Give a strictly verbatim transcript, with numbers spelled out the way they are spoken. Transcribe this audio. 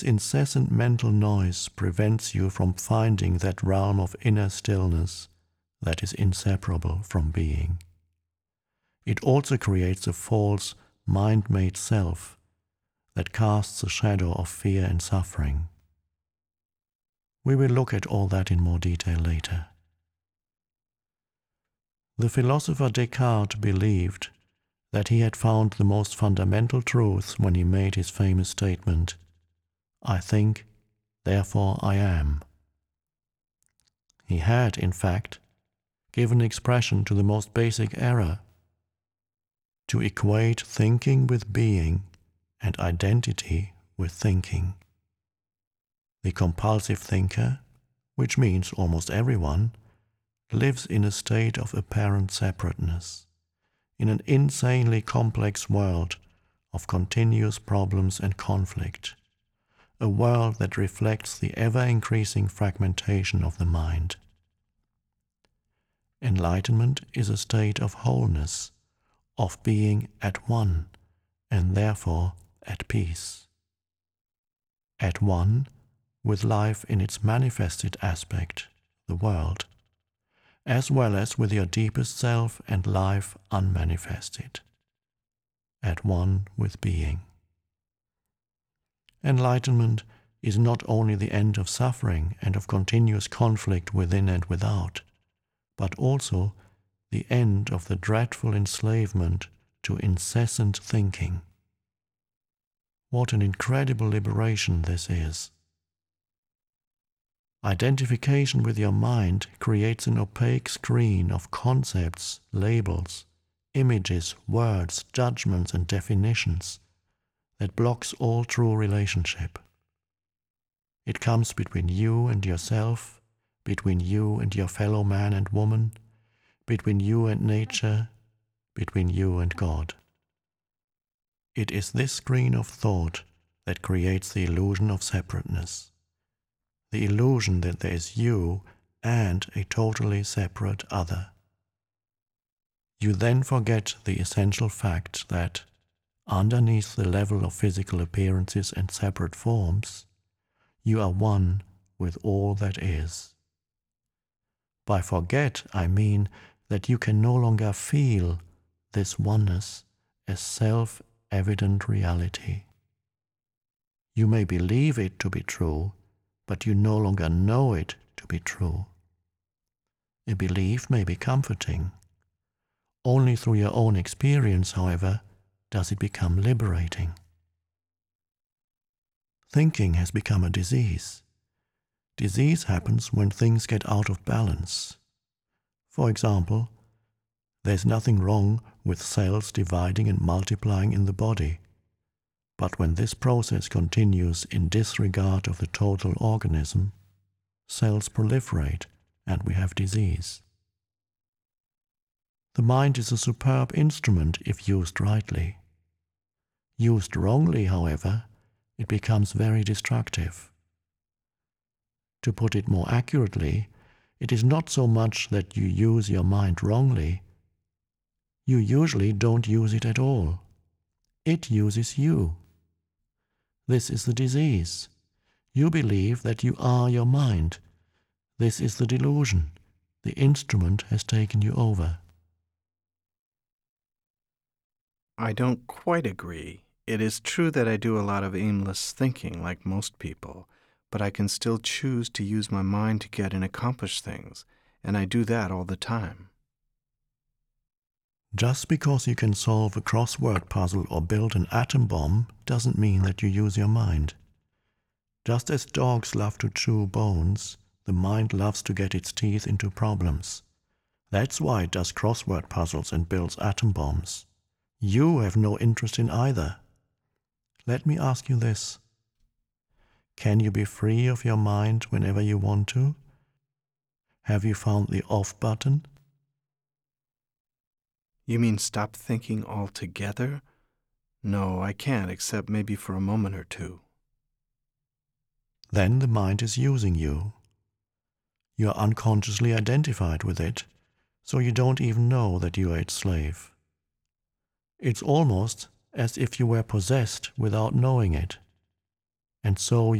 incessant mental noise prevents you from finding that realm of inner stillness that is inseparable from being. It also creates a false, mind-made self that casts a shadow of fear and suffering. We will look at all that in more detail later. The philosopher Descartes believed that he had found the most fundamental truth when he made his famous statement, "I think, therefore I am." He had, in fact, given expression to the most basic error, to equate thinking with being and identity with thinking. The compulsive thinker, which means almost everyone, lives in a state of apparent separateness, in an insanely complex world of continuous problems and conflict, a world that reflects the ever-increasing fragmentation of the mind. Enlightenment is a state of wholeness, of being at one, and therefore at peace. At one with life in its manifested aspect, the world, as well as with your deepest self and life unmanifested. At one with being. Enlightenment is not only the end of suffering and of continuous conflict within and without, but also the end of the dreadful enslavement to incessant thinking. What an incredible liberation this is. Identification with your mind creates an opaque screen of concepts, labels, images, words, judgments, and definitions that blocks all true relationship. It comes between you and yourself, between you and your fellow man and woman, between you and nature, between you and God. It is this screen of thought that creates the illusion of separateness, the illusion that there is you and a totally separate other. You then forget the essential fact that, underneath the level of physical appearances and separate forms, you are one with all that is. By forget, I mean that you can no longer feel this oneness as self-evident reality. You may believe it to be true, but you no longer know it to be true. A belief may be comforting. Only through your own experience, however, does it become liberating. Thinking has become a disease. Disease happens when things get out of balance. For example, there's nothing wrong with cells dividing and multiplying in the body. But when this process continues in disregard of the total organism, cells proliferate and we have disease. The mind is a superb instrument if used rightly. Used wrongly, however, it becomes very destructive. To put it more accurately, it is not so much that you use your mind wrongly. You usually don't use it at all. It uses you. This is the disease. You believe that you are your mind. This is the delusion. The instrument has taken you over. I don't quite agree. It is true that I do a lot of aimless thinking like most people, but I can still choose to use my mind to get and accomplish things, and I do that all the time. Just because you can solve a crossword puzzle or build an atom bomb doesn't mean that you use your mind. Just as dogs love to chew bones, the mind loves to get its teeth into problems. That's why it does crossword puzzles and builds atom bombs. You have no interest in either. Let me ask you this. Can you be free of your mind whenever you want to? Have you found the off button? You mean stop thinking altogether? No, I can't, except maybe for a moment or two. Then the mind is using you. You are unconsciously identified with it, so you don't even know that you are its slave. It's almost as if you were possessed without knowing it. and so